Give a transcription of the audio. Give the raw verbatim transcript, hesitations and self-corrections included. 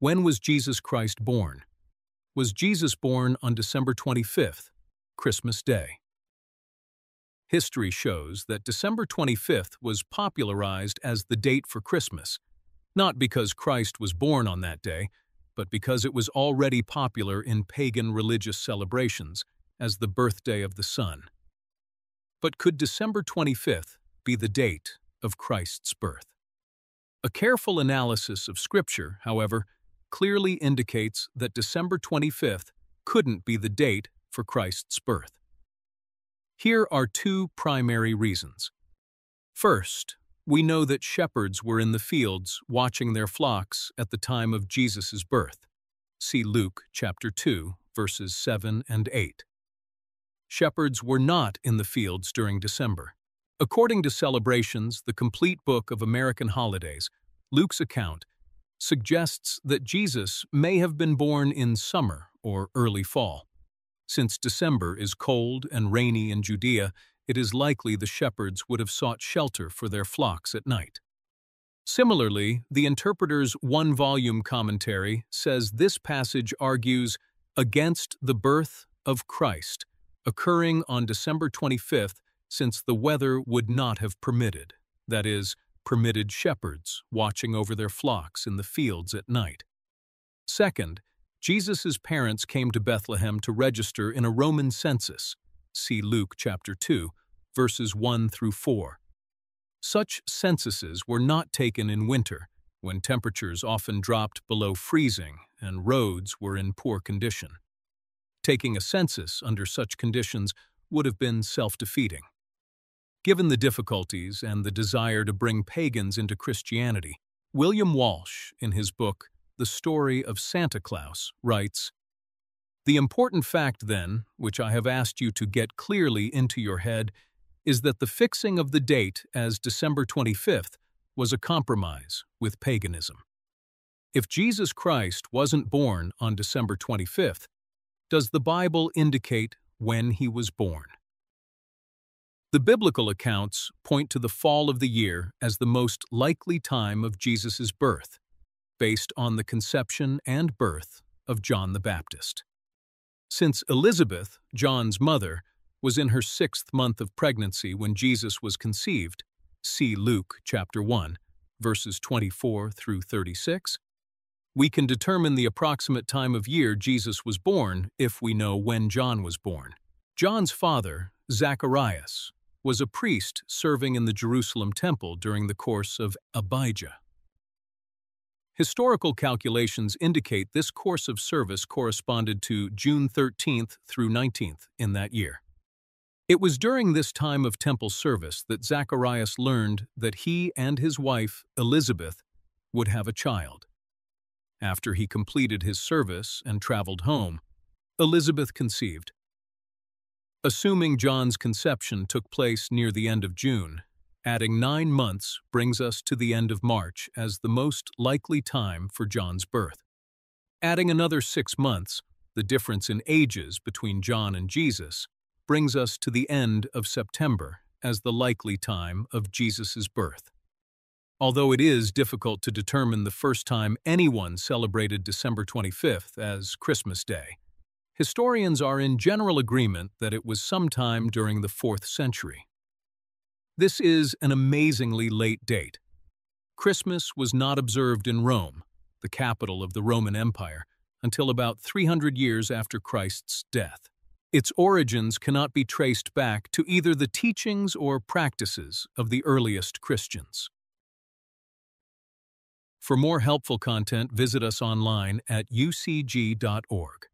When was Jesus Christ born? Was Jesus born on December twenty-fifth, Christmas Day? History shows that December twenty-fifth was popularized as the date for Christmas, not because Christ was born on that day, but because it was already popular in pagan religious celebrations as the birthday of the sun. But could December twenty-fifth be the date of Christ's birth? A careful analysis of Scripture, however, clearly indicates that December twenty-fifth couldn't be the date for Christ's birth. Here are two primary reasons. First, we know that shepherds were in the fields watching their flocks at the time of Jesus' birth. See Luke chapter two, verses seven and eight. Shepherds were not in the fields during December. According to Celebrations, the complete book of American holidays, Luke's account suggests that Jesus may have been born in summer or early fall. Since December is cold and rainy in Judea, it is likely the shepherds would have sought shelter for their flocks at night. Similarly, the Interpreter's one-volume commentary says this passage argues against the birth of Christ occurring on December twenty-fifth, since the weather would not have permitted, that is, permitted shepherds watching over their flocks in the fields at night. Second, Jesus' parents came to Bethlehem to register in a Roman census. See Luke chapter two, verses one through four. Such censuses were not taken in winter, when temperatures often dropped below freezing and roads were in poor condition. Taking a census under such conditions would have been self-defeating. Given the difficulties and the desire to bring pagans into Christianity, William Walsh, in his book The Story of Santa Claus, writes, "The important fact, then, which I have asked you to get clearly into your head, is that the fixing of the date as December twenty-fifth was a compromise with paganism. If Jesus Christ wasn't born on December twenty-fifth, does the Bible indicate when he was born? The biblical accounts point to the fall of the year as the most likely time of Jesus' birth, based on the conception and birth of John the Baptist. Since Elizabeth, John's mother, was in her sixth month of pregnancy when Jesus was conceived, see Luke chapter one, verses twenty-four through thirty-six, we can determine the approximate time of year Jesus was born if we know when John was born. John's father, Zacharias, was a priest serving in the Jerusalem temple during the course of Abijah. Historical calculations indicate this course of service corresponded to June thirteenth through nineteenth in that year. It was during this time of temple service that Zacharias learned that he and his wife, Elizabeth, would have a child. After he completed his service and traveled home, Elizabeth conceived. Assuming John's conception took place near the end of June, adding nine months brings us to the end of March as the most likely time for John's birth. Adding another six months, the difference in ages between John and Jesus, brings us to the end of September as the likely time of Jesus' birth. Although it is difficult to determine the first time anyone celebrated December twenty-fifth as Christmas Day, historians are in general agreement that it was sometime during the fourth century. This is an amazingly late date. Christmas was not observed in Rome, the capital of the Roman Empire, until about three hundred years after Christ's death. Its origins cannot be traced back to either the teachings or practices of the earliest Christians. For more helpful content, visit us online at u c g dot org.